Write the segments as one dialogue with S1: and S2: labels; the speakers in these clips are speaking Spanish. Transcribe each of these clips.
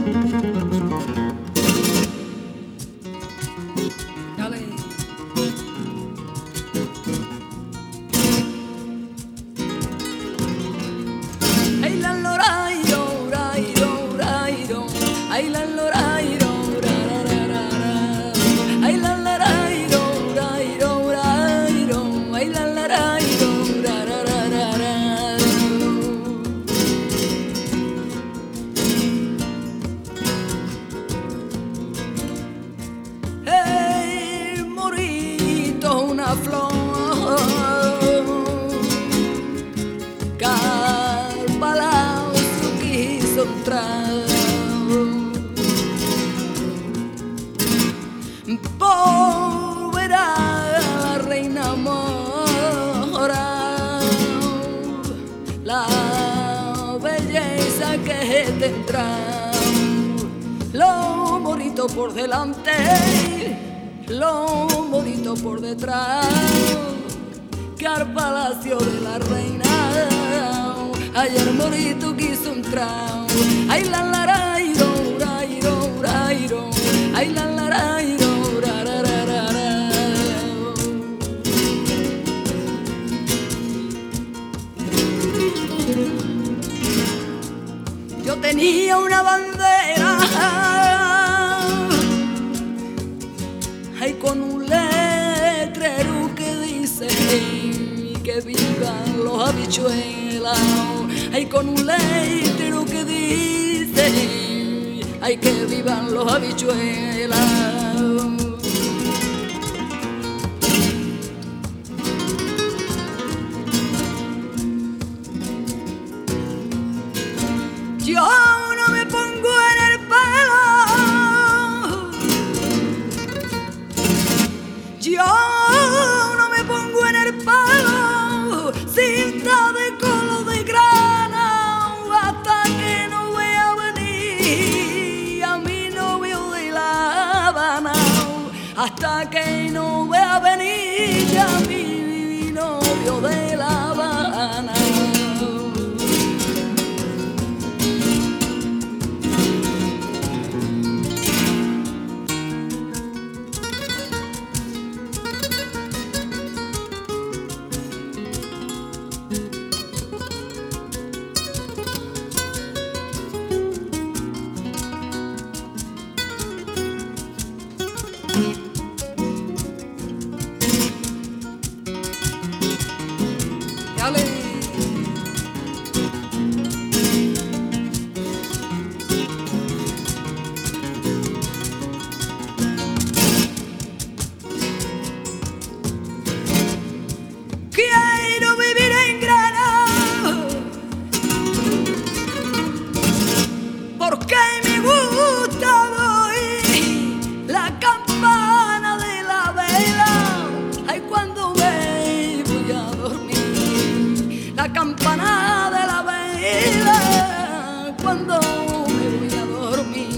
S1: Volverá la reina mora, la belleza que tendrá, lo bonito por delante, lo bonito por detrás, que al palacio de la reina ayer morito quiso entrar. Ay la la ra iro ra iro ra iro, ay la la ra iro ra ra ra ra ra. Yo tenía una bandera, ay con un letrero que dice que vivan los habichuelas, ay con un letrero que dice ay que vivan los habichuelas. Yo no me pongo en el pelo, yo no me pongo en el pelo cinta de color de grana hasta que no vea venir a mi novio de La Habana, hasta que no vea venir a mi novio de La Habana. Quiero vivir en Granada porque me gusta oír la campana de la vela, ay cuando me voy a dormir, la campana de la vela cuando me voy a dormir.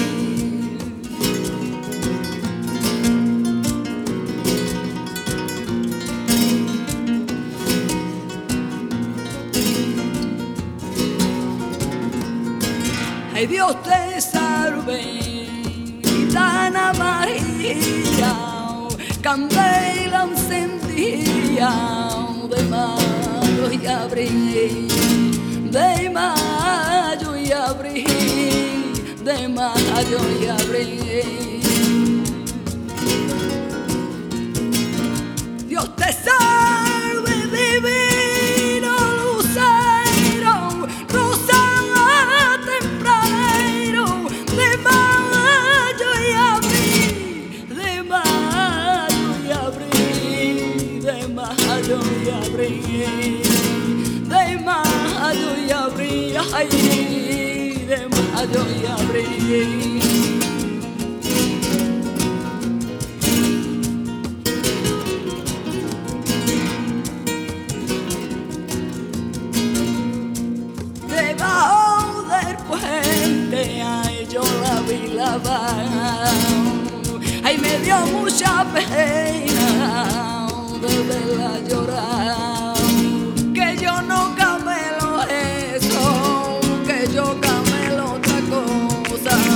S1: Ay Dios te salve, gitana amarilla, candela encendida de mayo y abril, de mayo y abril, de mayo y abril. Dios te salve, divino lucero, rosa tempranero, de mayo y abril, de mayo y abril, de mayo y abril, de mayo y abril, ay, de mayo y abril. Debajo del puente, ay, yo la vi lavar, ay, me dio mucha pena de verla llorar, que yo no camelo eso, que yo camelo otra cosa.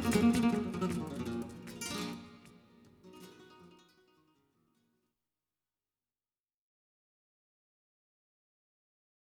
S1: Thank you.